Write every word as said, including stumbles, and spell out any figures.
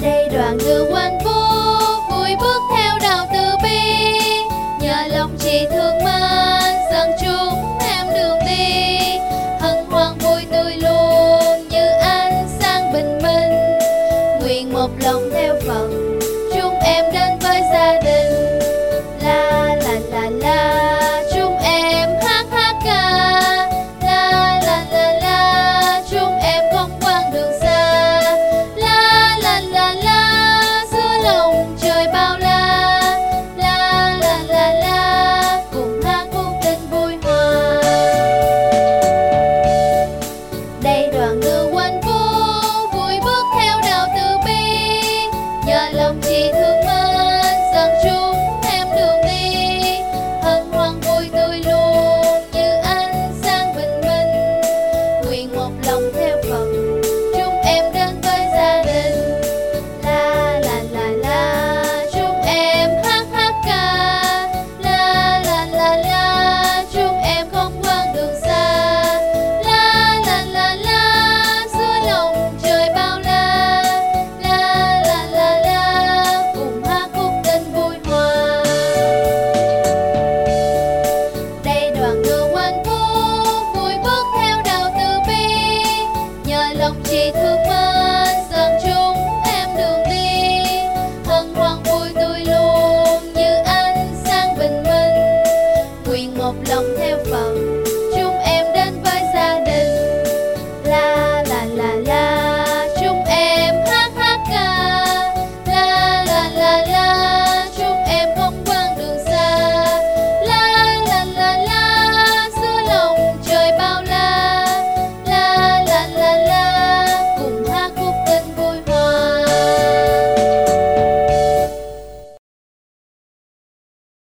Đây đoạn ngữ quanh phố vui bước theo đạo từ bi, nhờ lòng chị thương mến dẫn chúng em đường đi. Hân hoan vui tươi luôn như ánh sáng bình minh, nguyện một lòng theo Phật chúng em đến với gia đình. La la la la chúng em hát hát ca, la la la la chúng em không quang đường xa. La la la la giữa lòng trời bao la, la la la la cùng hát khúc tình vui hòa. Đây đoạn ngữ quanh phố vui bước theo đạo từ bi, nhờ lòng chị thương mến dẫn chúng em đường đi. Hân hoan vui tươi luôn như ánh sáng bình minh, nguyện một lòng theo Phật chúng em đến với gia đình. La la la la chúng em hát hát ca, la la la la chúng em không quang đường xa. La la la la giữa lòng trời bao la, la la la la cùng hát khúc tình vui hòa. Đây đoạn ngữ quanh phố vui bước theo đạo từ bi, nhờ lòng chị thương